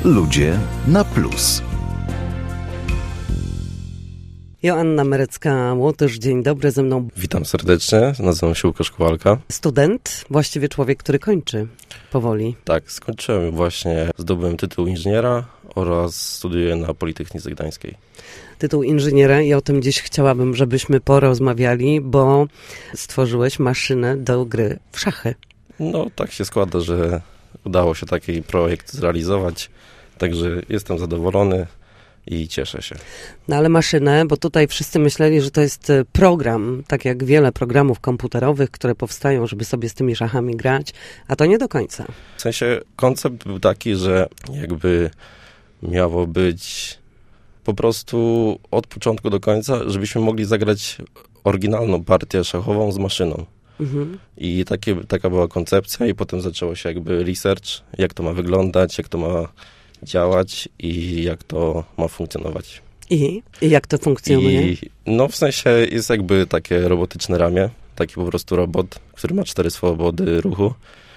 Ludzie na plus. Joanna Merecka-Łotysz, dzień dobry, ze mną. Witam serdecznie, nazywam się Łukasz Kowalka. Student, właściwie człowiek, który kończy powoli. Tak, skończyłem właśnie, zdobyłem tytuł inżyniera oraz studiuję na Politechnice Gdańskiej. Tytuł inżyniera i o tym dziś chciałabym, żebyśmy porozmawiali, bo stworzyłeś maszynę do gry w szachy. No tak się składa, że udało się taki projekt zrealizować, także jestem zadowolony i cieszę się. No ale maszynę, bo tutaj wszyscy myśleli, że to jest program, tak jak wiele programów komputerowych, które powstają, żeby sobie z tymi szachami grać, a to nie do końca. W sensie koncept był taki, że jakby miało być po prostu od początku do końca, żebyśmy mogli zagrać oryginalną partię szachową z maszyną. Mhm. I taka była koncepcja i potem zaczęło się jakby research, jak to ma wyglądać, jak to ma działać i jak to ma funkcjonować. I jak to funkcjonuje? No w sensie jest jakby takie robotyczne ramię, taki po prostu robot, który ma 4 swobody ruchu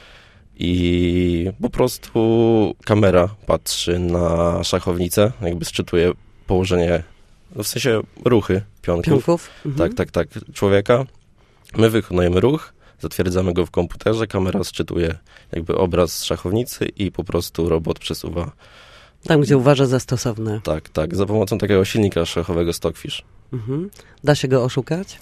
i po prostu kamera patrzy na szachownicę, jakby sczytuje położenie, no w sensie ruchy pionków. Mhm. Tak, człowieka. My wykonujemy ruch, zatwierdzamy go w komputerze, kamera sczytuje jakby obraz szachownicy i po prostu robot przesuwa. Tam, gdzie uważa za stosowne. Tak, za pomocą takiego silnika szachowego Stockfish. Mhm. Da się go oszukać?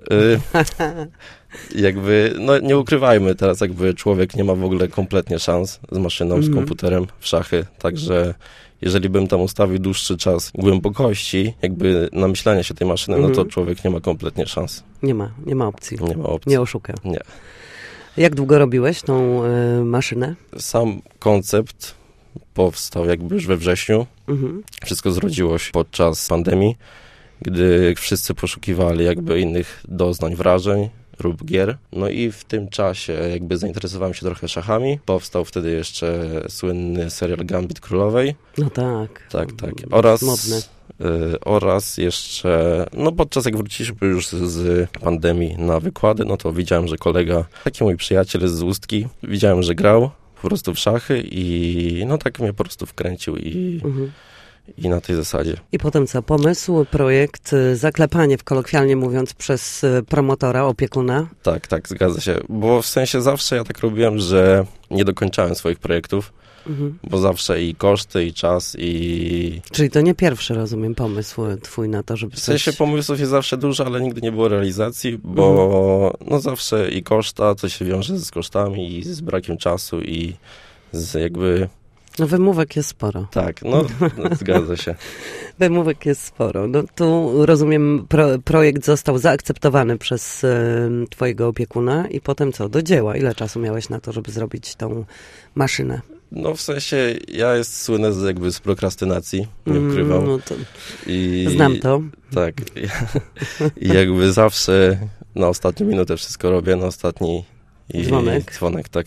Jakby, no nie ukrywajmy, teraz jakby człowiek nie ma w ogóle kompletnie szans z maszyną, z komputerem w szachy, także jeżeli bym tam ustawił dłuższy czas głębokości, jakby na myślenie się tej maszyny, no to człowiek nie ma kompletnie szans. Nie ma opcji. Nie ma opcji. Nie oszuka. Nie. Jak długo robiłeś tą maszynę? Sam koncept powstał jakby już we wrześniu. Wszystko zrodziło się podczas pandemii, gdy wszyscy poszukiwali jakby innych doznań, wrażeń lub gier. No i w tym czasie jakby zainteresowałem się trochę szachami. Powstał wtedy jeszcze słynny serial Gambit Królowej. No tak. Tak. Modny. Oraz jeszcze, no podczas jak wróciliśmy już z pandemii na wykłady, no to widziałem, że kolega, taki mój przyjaciel z Ustki, widziałem, że grał po prostu w szachy i no tak mnie po prostu wkręcił i na tej zasadzie. I potem co? Pomysł, projekt, zaklepanie, kolokwialnie mówiąc, przez promotora, opiekuna? Tak, zgadza się. Bo w sensie zawsze ja tak robiłem, że nie dokończałem swoich projektów, bo zawsze i koszty, i czas, i... Czyli to nie pierwszy, rozumiem, pomysł twój na to, żeby W sensie pomysłów jest zawsze dużo, ale nigdy nie było realizacji, bo no zawsze i koszta, to się wiąże z kosztami i z brakiem czasu i z jakby... No wymówek jest sporo. Tak, no zgadza się. Wymówek jest sporo. No tu rozumiem, projekt został zaakceptowany przez twojego opiekuna i potem co? Do dzieła. Ile czasu miałeś na to, żeby zrobić tą maszynę? No w sensie ja słynę z prokrastynacji, nie ukrywam. No to znam to. Tak. I jakby zawsze na ostatnią minutę wszystko robię, na ostatni dzwonek, tak.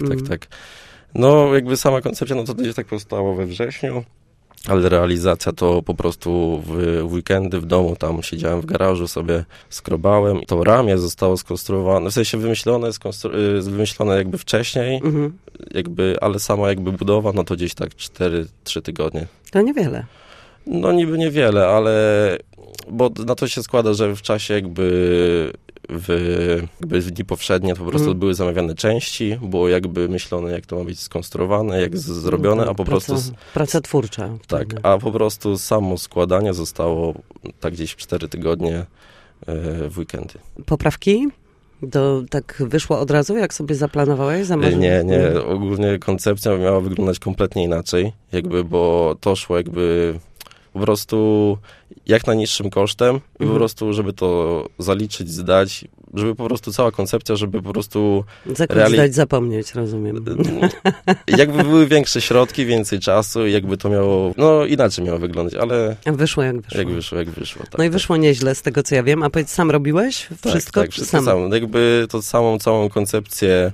No jakby sama koncepcja, no to gdzieś tak powstało we wrześniu, ale realizacja to po prostu w weekendy w domu, tam siedziałem w garażu, sobie skrobałem. To ramię zostało skonstruowane, w sensie wymyślone jakby wcześniej, jakby, ale sama jakby budowa, no to gdzieś tak 3 tygodnie. To niewiele. No niby niewiele, ale bo na to się składa, że w czasie jakby w dni powszednie to po prostu były zamawiane części, było jakby myślone, jak to ma być skonstruowane, jak zrobione, a po prostu... Praca twórcza. Tak, a po prostu samo składanie zostało tak gdzieś w 4 tygodnie w weekendy. Poprawki? Tak wyszło od razu, jak sobie zaplanowałeś? Nie. Ogólnie koncepcja miała wyglądać kompletnie inaczej, jakby, bo to szło jakby... Po prostu jak najniższym kosztem i po prostu, żeby to zaliczyć, zdać, żeby po prostu cała koncepcja, żeby po prostu... Zdać, zapomnieć, rozumiem. Jakby były większe środki, więcej czasu i jakby to miało... No inaczej miało wyglądać, ale... Wyszło jak wyszło. Jak wyszło, tak. No i wyszło nieźle z tego, co ja wiem. A powiedz, sam robiłeś wszystko? Tak, wszystko sam. Jakby to całą koncepcję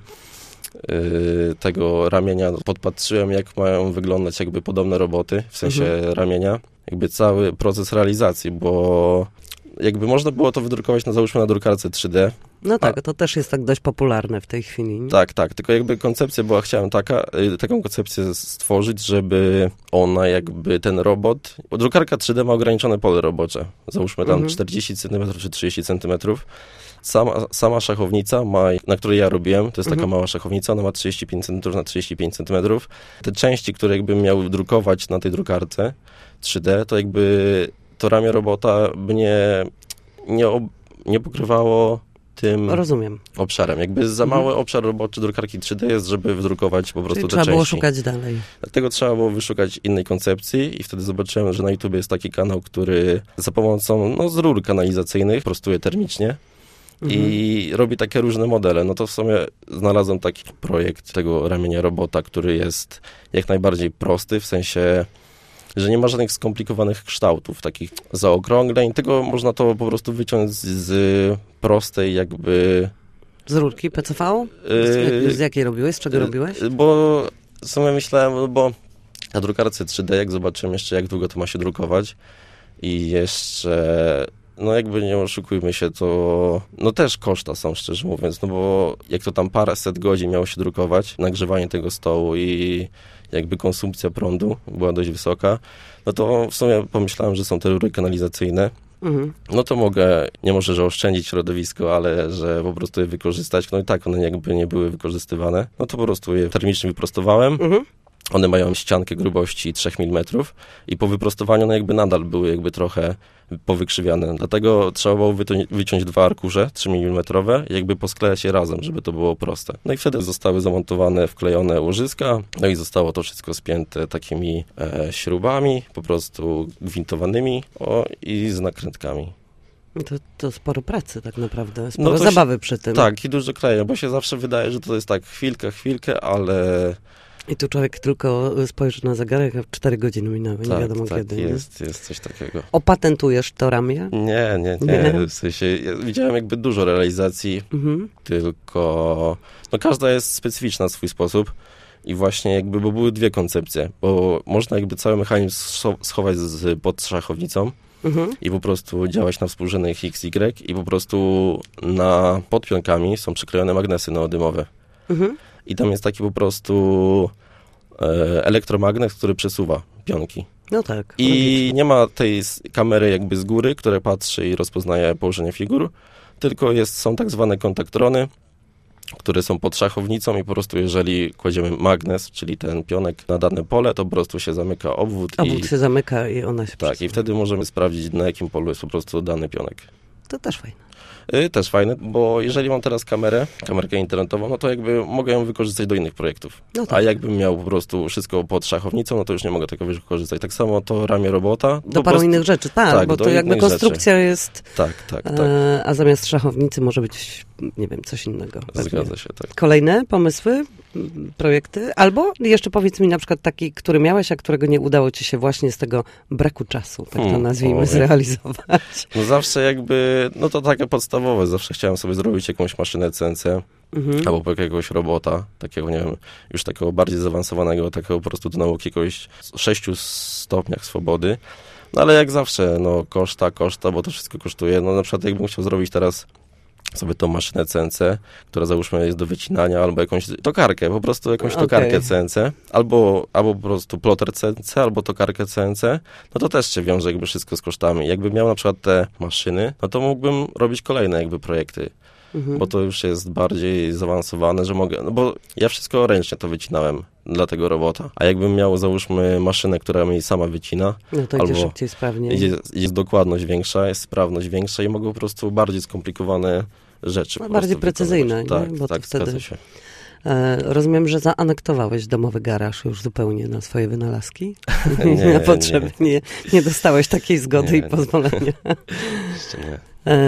tego ramienia podpatrzyłem, jak mają wyglądać jakby podobne roboty, w sensie ramienia. Jakby cały proces realizacji, bo jakby można było to wydrukować, załóżmy na drukarce 3D. No tak, to też jest tak dość popularne w tej chwili. Nie? Tak, tylko jakby koncepcja była, chciałem taką koncepcję stworzyć, żeby ona jakby ten robot, bo drukarka 3D ma ograniczone pole robocze, załóżmy tam 40 cm czy 30 cm. Sama szachownica na której ja robiłem, to jest taka mała szachownica, ona ma 35 cm na 35 cm. Te części, które jakby miał drukować na tej drukarce 3D, to jakby to ramię robota by nie pokrywało tym obszarem. Jakby za mały obszar roboczy drukarki 3D jest, żeby wydrukować po prostu te części. Trzeba było szukać dalej. Dlatego trzeba było wyszukać innej koncepcji i wtedy zobaczyłem, że na YouTube jest taki kanał, który za pomocą z rur kanalizacyjnych prostuje termicznie i robi takie różne modele. No to w sumie znalazłem taki projekt tego ramienia robota, który jest jak najbardziej prosty, w sensie, że nie ma żadnych skomplikowanych kształtów, takich zaokrągleń, tylko można to po prostu wyciąć z prostej jakby... Z rurki PCV? Z jakiej robiłeś? Z czego robiłeś? Bo w sumie myślałem, bo na drukarce 3D, jak zobaczyłem jeszcze, jak długo to ma się drukować i jeszcze... jakby nie oszukujmy się, to też koszta są, szczerze mówiąc, bo jak to tam paręset godzin miało się drukować, nagrzewanie tego stołu i jakby konsumpcja prądu była dość wysoka, to w sumie pomyślałem, że są te rury kanalizacyjne, to mogę, nie może, że oszczędzić środowisko, ale że po prostu je wykorzystać. I tak one jakby nie były wykorzystywane, to po prostu je termicznie wyprostowałem. One mają ściankę grubości 3 mm i po wyprostowaniu one jakby nadal były jakby trochę powykrzywiane. Dlatego trzeba było wyciąć 2 arkusze 3 mm i jakby posklejać je razem, żeby to było proste. I wtedy zostały zamontowane, wklejone łożyska, i zostało to wszystko spięte takimi śrubami, po prostu gwintowanymi i z nakrętkami. To sporo pracy tak naprawdę, sporo zabawy przy tym. Tak, i dużo klejenia, bo się zawsze wydaje, że to jest tak chwilkę, ale... I tu człowiek tylko spojrzy na zegarek, a 4 godziny minęły, nie wiadomo kiedy. Jest coś takiego. Opatentujesz to ramię? Nie. W sensie, ja widziałem jakby dużo realizacji, tylko każda jest specyficzna na swój sposób i właśnie bo były 2 koncepcje, bo można jakby cały mechanizm schować pod szachownicą i po prostu działać na współrzędnych XY i po prostu pod pionkami są przyklejone magnesy neodymowe. I tam jest taki po prostu elektromagnes, który przesuwa pionki. No tak. I logicznie. nie ma tej kamery jakby z góry, która patrzy i rozpoznaje położenie figur, tylko są tak zwane kontaktrony, które są pod szachownicą i po prostu jeżeli kładziemy magnes, czyli ten pionek na dane pole, to po prostu się zamyka obwód. Obwód się zamyka i ona się Tak, przesuwa. i wtedy możemy sprawdzić, na jakim polu jest po prostu dany pionek. To też fajne. Też fajne, bo jeżeli mam teraz kamerkę internetową, to jakby mogę ją wykorzystać do innych projektów. Tak. A jakbym miał po prostu wszystko pod szachownicą, to już nie mogę tego wykorzystać. Tak samo to ramię robota. Do paru innych rzeczy, tak, bo to jakby konstrukcja jest... Tak. A zamiast szachownicy może być, nie wiem, coś innego. Zgadza się, tak. Kolejne pomysły, projekty? Albo jeszcze powiedz mi na przykład taki, który miałeś, a którego nie udało ci się właśnie z tego braku czasu, tak to nazwijmy, zrealizować. Zawsze jakby, to takie podstawowe. Zawsze chciałem sobie zrobić jakąś maszynę CNC albo jakiegoś robota, takiego, nie wiem, już takiego bardziej zaawansowanego, takiego po prostu do nauki jakiegoś 6 stopniach swobody. Ale jak zawsze, koszta, bo to wszystko kosztuje. Na przykład jakbym chciał zrobić teraz sobie tą maszynę CNC, która załóżmy jest do wycinania, albo jakąś tokarkę, po prostu jakąś tokarkę CNC, albo po prostu ploter CNC, albo tokarkę CNC, to też się wiąże jakby wszystko z kosztami. Jakbym miał na przykład te maszyny, to mógłbym robić kolejne jakby projekty, bo to już jest bardziej zaawansowane, że mogę, bo ja wszystko ręcznie to wycinałem dla tego robota, a jakbym miał, załóżmy, maszynę, która mi sama wycina, to idzie szybciej, sprawniej. Jest dokładność większa, jest sprawność większa i mogę po prostu bardziej skomplikowane rzeczy. Bardziej precyzyjne, tak, bo tak, wtedy... zgadza się. Rozumiem, że zaanektowałeś domowy garaż już zupełnie na swoje wynalazki? Na potrzeby. Nie dostałeś takiej zgody i pozwolenia? Jeszcze nie.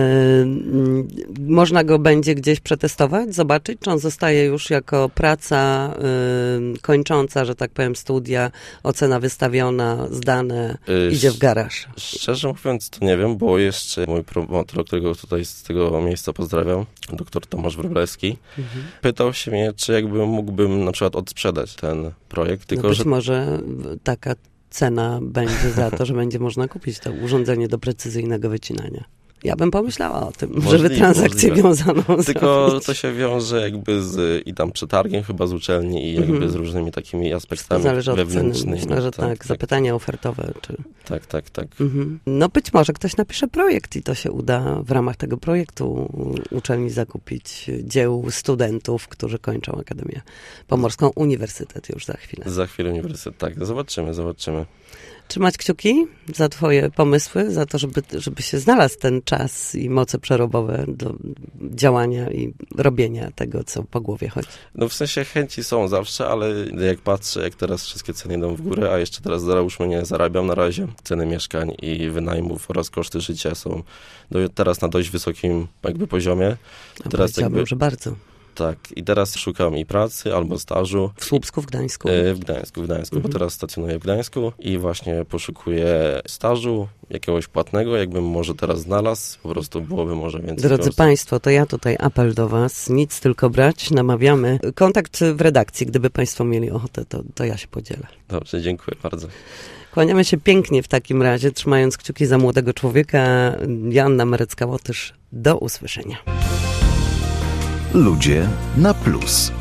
Można go będzie gdzieś przetestować, zobaczyć, czy on zostaje już jako praca kończąca, że tak powiem, studia, ocena wystawiona, zdane, idzie w garaż. Szczerze mówiąc, to nie wiem, bo jeszcze mój promotor, którego tutaj z tego miejsca pozdrawiam, dr Tomasz Wróblewski, pytał się mnie, czy jakby mógłbym na przykład odsprzedać ten projekt. Tylko być może taka cena będzie za to, że będzie można kupić to urządzenie do precyzyjnego wycinania. Ja bym pomyślała o tym, Możliwe, żeby transakcję wiązaną Tylko zrobić. to się wiąże jakby i tam przetargiem chyba z uczelni i jakby z różnymi takimi aspektami Zależy od ceny. wewnętrznymi. Myślę, że tak. Zapytania ofertowe. Czy... Tak. No być może ktoś napisze projekt i to się uda w ramach tego projektu uczelni zakupić dzieł studentów, którzy kończą Akademię Pomorską, Uniwersytet już za chwilę. Za chwilę uniwersytet, tak. Zobaczymy. Trzymać kciuki za twoje pomysły, za to, żeby się znalazł ten czas i moce przerobowe do działania i robienia tego, co po głowie chodzi. No w sensie chęci są zawsze, ale jak patrzę, jak teraz wszystkie ceny idą w górę, a jeszcze teraz załóżmy nie zarabiam na razie, ceny mieszkań i wynajmów oraz koszty życia są teraz na dość wysokim jakby poziomie. Teraz jakby, że bardzo. Tak, i teraz szukam i pracy albo stażu. W Słupsku, w Gdańsku? W Gdańsku, bo teraz stacjonuję w Gdańsku i właśnie poszukuję stażu jakiegoś płatnego, jakbym może teraz znalazł, po prostu byłoby może więcej. Drodzy Państwo, to ja tutaj apel do Was, nic tylko brać, namawiamy. Kontakt w redakcji, gdyby Państwo mieli ochotę, to ja się podzielę. Dobrze, dziękuję bardzo. Kłaniamy się pięknie w takim razie, trzymając kciuki za młodego człowieka. Joanna Marecka-Łotysz, do usłyszenia. Ludzie na plus.